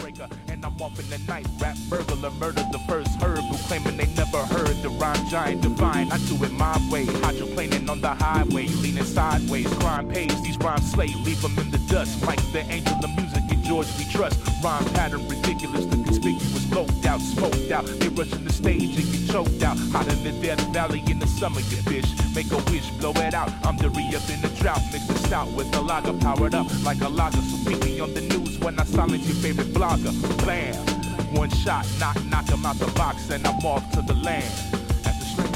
breaker, and I'm off in the night. Rap burglar, murdered the first herb who claiming they never heard the rhyme giant divine. I do it my way, hydroplaning on the highway, leaning sideways. Crime pays, these rhymes slay, leave them in the dust. Like the angel of music in George we trust. Rhyme pattern ridiculous, the conspicuous, loped out, smoked out. They rushing the stage and get choked out. Hot in the Death Valley in the summer, you bitch. Make a wish, blow it out. I'm the re-up in the drought, mix the stout with the lager, powered up like a lager. So beat me on the news when I silence your favorite blogger. Blam, one shot, knock him out the box, and I'm off to the land. At the string.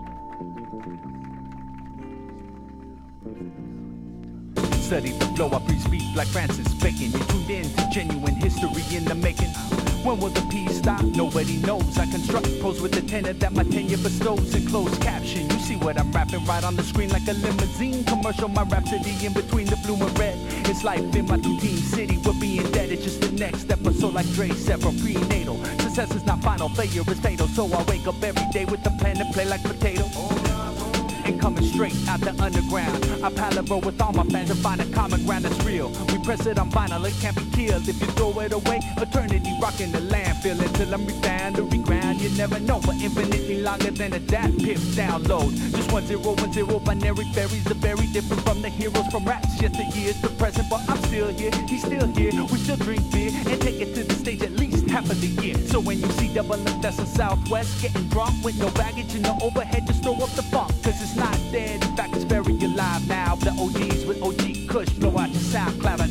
Study the flow, I pre-speak like Francis Bacon. You tuned in to genuine history in the making. When will the peace stop? Nobody knows. I construct prose with the tenor that my tenure bestows. In closed caption, you see what I'm rapping right on the screen like a limousine commercial. My rhapsody in between the blue and red. It's life in my two-team city. We're being dead. It's just the next episode like Dre said from prenatal. Success is not final, failure is fatal. So I wake up every day with the plan to play like potato. And coming straight out the underground, I palaver with all my fans and find a common ground that's real. We press it on vinyl, it can't be killed. If you throw it away, eternity rocking the landfill until I'm refound or reground. You never know, but infinitely longer than a DAT PIP download. Just 1010 binary berries are very different from the heroes from raps. Yesteryears to present, but I'm still here, he's still here. We still drink beer and take it to the stage at least half of the year. So when you see double up, that's a Southwest getting drunk with no baggage and no overhead, just throw up the funk, cause it's not dead, in fact it's very alive now. The OGs with OG Kush blow out your SoundCloud.